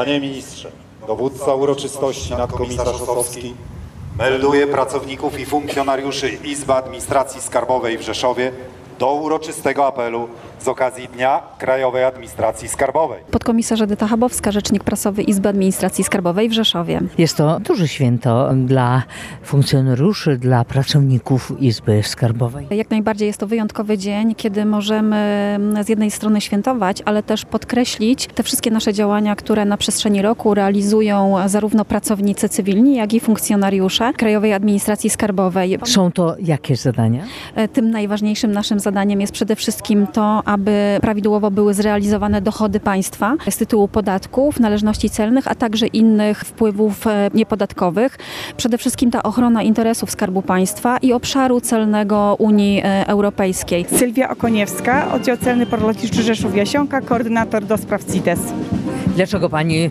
Panie ministrze, dowódca uroczystości nadkomisarz Osowski melduje pracowników i funkcjonariuszy Izby Administracji Skarbowej w Rzeszowie do uroczystego apelu z okazji Dnia Krajowej Administracji Skarbowej. Podkomisarz Edyta Chabowska, rzecznik prasowy Izby Administracji Skarbowej w Rzeszowie. Jest to duże święto dla funkcjonariuszy, dla pracowników Izby Skarbowej. Jak najbardziej jest to wyjątkowy dzień, kiedy możemy z jednej strony świętować, ale też podkreślić te wszystkie nasze działania, które na przestrzeni roku realizują zarówno pracownicy cywilni, jak i funkcjonariusze Krajowej Administracji Skarbowej. Są to jakie zadania? Tym najważniejszym naszym zadaniem jest przede wszystkim to, aby prawidłowo były zrealizowane dochody państwa z tytułu podatków, należności celnych, a także innych wpływów niepodatkowych. Przede wszystkim ta ochrona interesów Skarbu Państwa i obszaru celnego Unii Europejskiej. Sylwia Okoniewska, oddział celny Port Lotniczy Rzeszów-Jasionka, koordynator do spraw CITES. Dlaczego pani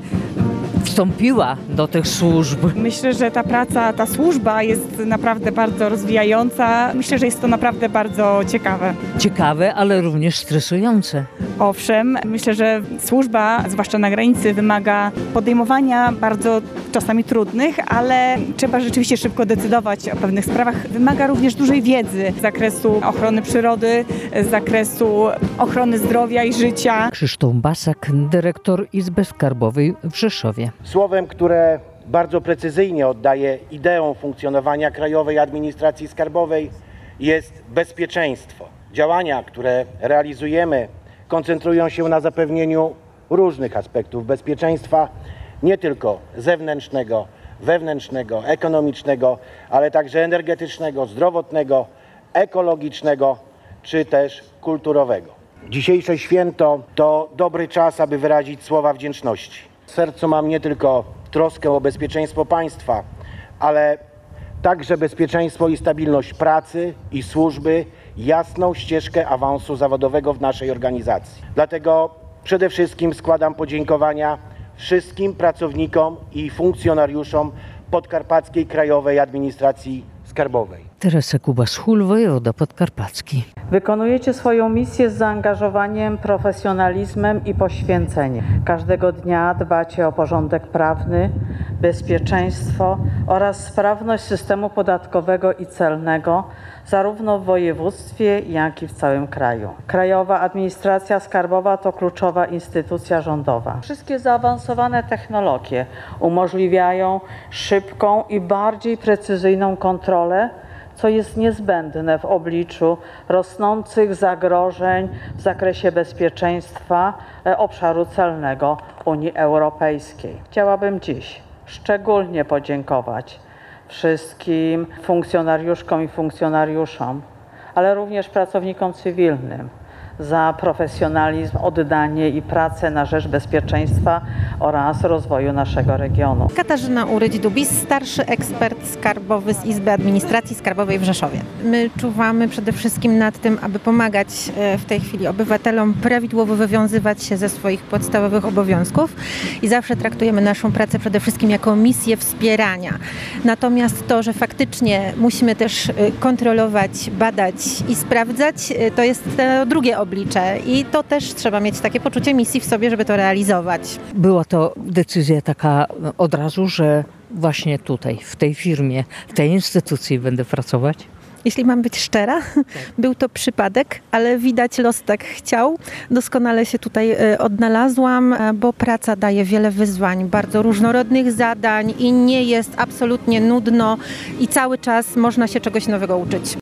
wstąpiła do tych służb? Myślę, że ta praca, ta służba jest naprawdę bardzo rozwijająca. Myślę, że jest to naprawdę bardzo ciekawe. Ciekawe, ale również stresujące. Owszem, myślę, że służba, zwłaszcza na granicy, wymaga podejmowania bardzo czasami trudnych, ale trzeba rzeczywiście szybko decydować o pewnych sprawach. Wymaga również dużej wiedzy z zakresu ochrony przyrody, z zakresu ochrony zdrowia i życia. Krzysztof Basak, dyrektor Izby Skarbowej w Rzeszowie. Słowem, które bardzo precyzyjnie oddaje ideą funkcjonowania Krajowej Administracji Skarbowej, jest bezpieczeństwo. Działania, które realizujemy, koncentrują się na zapewnieniu różnych aspektów bezpieczeństwa, nie tylko zewnętrznego, wewnętrznego, ekonomicznego, ale także energetycznego, zdrowotnego, ekologicznego czy też kulturowego. Dzisiejsze święto to dobry czas, aby wyrazić słowa wdzięczności. W sercu mam nie tylko troskę o bezpieczeństwo państwa, ale także bezpieczeństwo i stabilność pracy i służby, jasną ścieżkę awansu zawodowego w naszej organizacji. Dlatego przede wszystkim składam podziękowania wszystkim pracownikom i funkcjonariuszom Podkarpackiej Krajowej Administracji Skarbowej. Teresa Kuba-Schul, wojewoda podkarpacki. Wykonujecie swoją misję z zaangażowaniem, profesjonalizmem i poświęceniem. Każdego dnia dbacie o porządek prawny, bezpieczeństwo oraz sprawność systemu podatkowego i celnego, zarówno w województwie, jak i w całym kraju. Krajowa Administracja Skarbowa to kluczowa instytucja rządowa. Wszystkie zaawansowane technologie umożliwiają szybką i bardziej precyzyjną kontrolę, co jest niezbędne w obliczu rosnących zagrożeń w zakresie bezpieczeństwa obszaru celnego Unii Europejskiej. Chciałabym dziś szczególnie podziękować wszystkim funkcjonariuszkom i funkcjonariuszom, ale również pracownikom cywilnym za profesjonalizm, oddanie i pracę na rzecz bezpieczeństwa oraz rozwoju naszego regionu. Katarzyna Urydź-Dubis, starszy ekspert skarbowy z Izby Administracji Skarbowej w Rzeszowie. My czuwamy przede wszystkim nad tym, aby pomagać w tej chwili obywatelom prawidłowo wywiązywać się ze swoich podstawowych obowiązków i zawsze traktujemy naszą pracę przede wszystkim jako misję wspierania. Natomiast to, że faktycznie musimy też kontrolować, badać i sprawdzać, to jest to drugie oblicze i to też trzeba mieć takie poczucie misji w sobie, żeby to realizować. Była to decyzja taka od razu, że właśnie tutaj, w tej firmie, w tej instytucji będę pracować? Jeśli mam być szczera, był to przypadek, ale widać los tak chciał. Doskonale się tutaj odnalazłam, bo praca daje wiele wyzwań, bardzo różnorodnych zadań i nie jest absolutnie nudno i cały czas można się czegoś nowego uczyć.